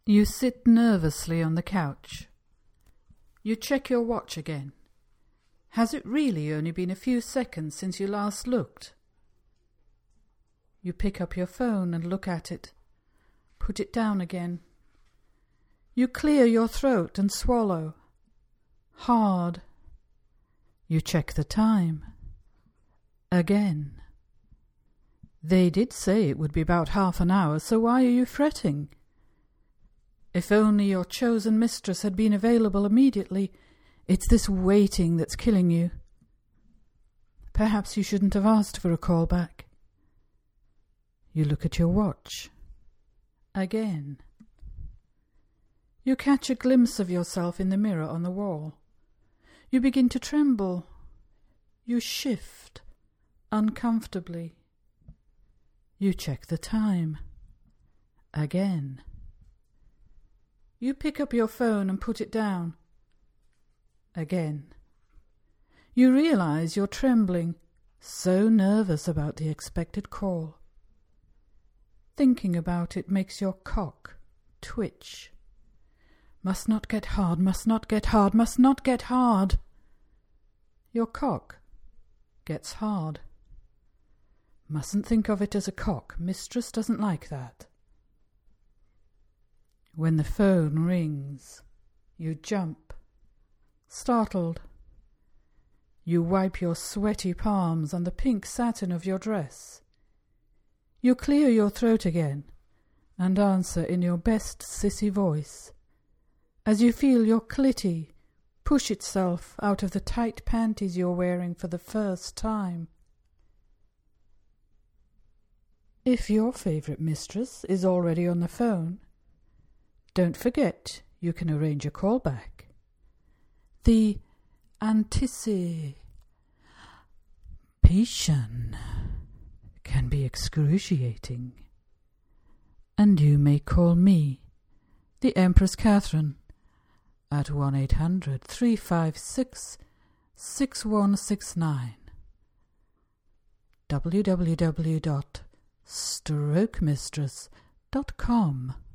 You sit nervously on the couch. You check your watch again. Has it really only been a few seconds since you last looked? You pick up your phone and look at it. Put it down again. You clear your throat and swallow. Hard. You check the time. Again. They did say it would be about half an hour, so why are you fretting? If only your chosen mistress had been available immediately. It's this waiting that's killing you. Perhaps you shouldn't have asked for a call back. You look at your watch. Again. You catch a glimpse of yourself in the mirror on the wall. You begin to tremble. You shift uncomfortably. You check the time. Again. You pick up your phone and put it down. Again. You realize you're trembling, so nervous about the expected call. Thinking about it makes your cock twitch. Must not get hard, must not get hard, must not get hard. Your cock gets hard. Mustn't think of it as a cock. Mistress doesn't like that. When the phone rings, you jump, startled. You wipe your sweaty palms on the pink satin of your dress. You clear your throat again and answer in your best sissy voice as you feel your clitty push itself out of the tight panties you're wearing for the first time. If your favourite mistress is already on the phone, don't forget you can arrange a call back. The anticipation can be excruciating. And you may call me, the Empress Catherine, at 1-800-356-6169. www.strokemistress.com